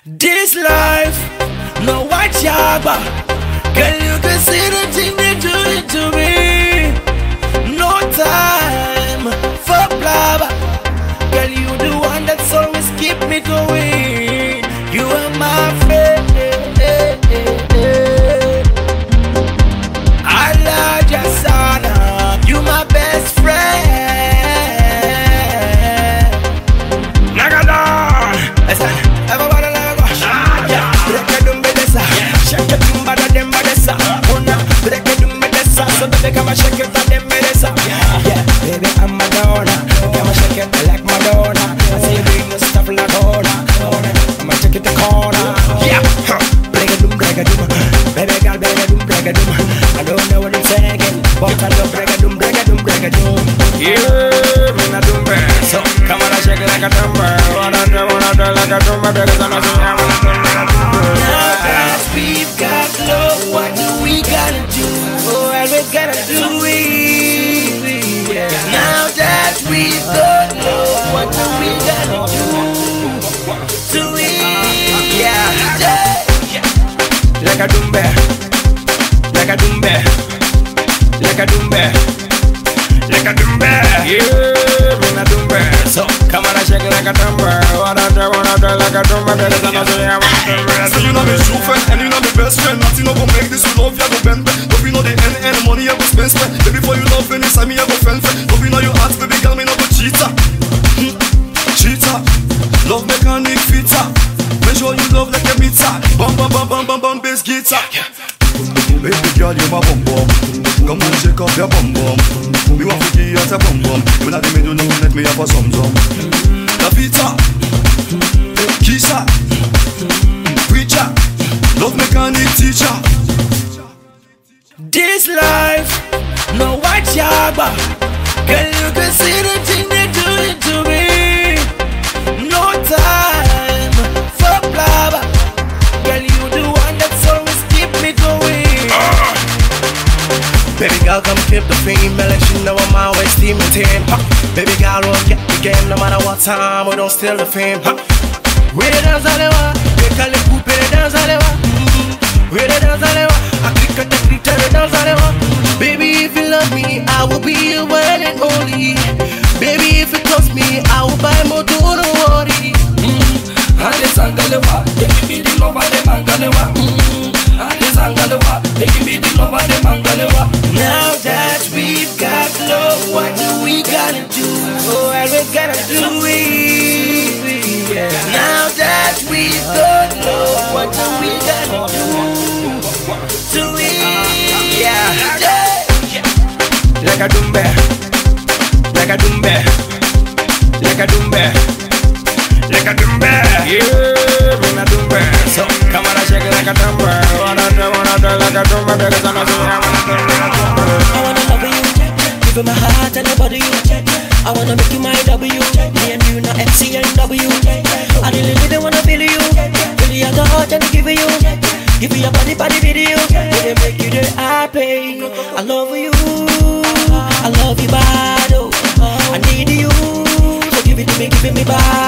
This life, no white yaba. Girl, you can see the thing they doing to me. No time for blabber. Girl, you the one that's always keep me going. You are my friend. I love your son. You my best friend. Nagadon. Listen, everybody let go. Yeah, break it down with this. Shake it down, but them by this. Una, break it down with this. So baby, come and shake it, but them by this. Yeah, baby, I'm Madonna. Come and shake it like Madonna. I say you bring your stuff like Madonna. I'ma take it to corner. Yeah, break it down, baby girl, break it down, break it down. I don't know what I'm saying, but I love break it down, break it down, break it down. Yeah, when I do it, so come on, I shake it like a dumber. Wanna do like a dumber, because I'm not saying I wanna do like a dumber. Now that we've got love, what do we gotta do? Oh, well, we gotta do it. Yeah. Now that we've got love, what do we gotta do? Do it. Yeah. Like a dumber, like a dumber, like a dumber, like a dumber. Yeah, when I dumber, so come on, I shake it like a dumber. Wanna do like a dumber, because I'm not saying I wanna dumber. So you know me true friend, and you know me best friend. Nothing no go make this you love, you go bend. Don't be know the end money you go spend. Baby for you love anytime me you go friend. Don't be know you ask baby girl me no go cheater. Cheater, love mechanic fitter. Make sure you love like a meter. Bum bum bum bum bum bum bass guitar. Baby girl, you my bum bum. Come on, shake up your bum bum. Me want to give you a bum bum. When I do me do no let me have a some. La vita, Kisha, preacher, love mechanic teacher. This life, no white yaba. Girl, you can see the thing they doing to me. No time for blabber. Girl, you the one that's always keep me going. Baby girl, come keep the fame. Election, now I'm always steaming team. Baby girl, won't get the game no matter what time. We don't steal the fame. We the dance alewa, we call it coupe the dance alewa. We the dance alewa, I click at the dance alewa. Baby, if you love me, I will be your one and only. Baby, if it costs me, I will buy more, don't worry. Ande sangalewa, they give me the love of the mangalewa. Ande sangalewa, they give me the love of the mangalewa. Now that we've got love, what do we gotta do? Oh, well, we gotta do it. Yeah. Now that we've got love, what do we gotta do? Do it. Yeah. Like a dumber, like a dumber, like a dumber, like a dumber. Yeah, when I dumber, so come on, I shake it like a dumber. Wanna do like a dumber, because I'm not saying I wanna do like a dumber. I wanna love you, give you my heart and body. I wanna make you my W. Me and you, not MC and W. I really wanna feel you. Really at the heart and give you. Give you your body for the video. They make you the happy. I love you. I love you bad. Oh. I need you. So give it to me, give it me back.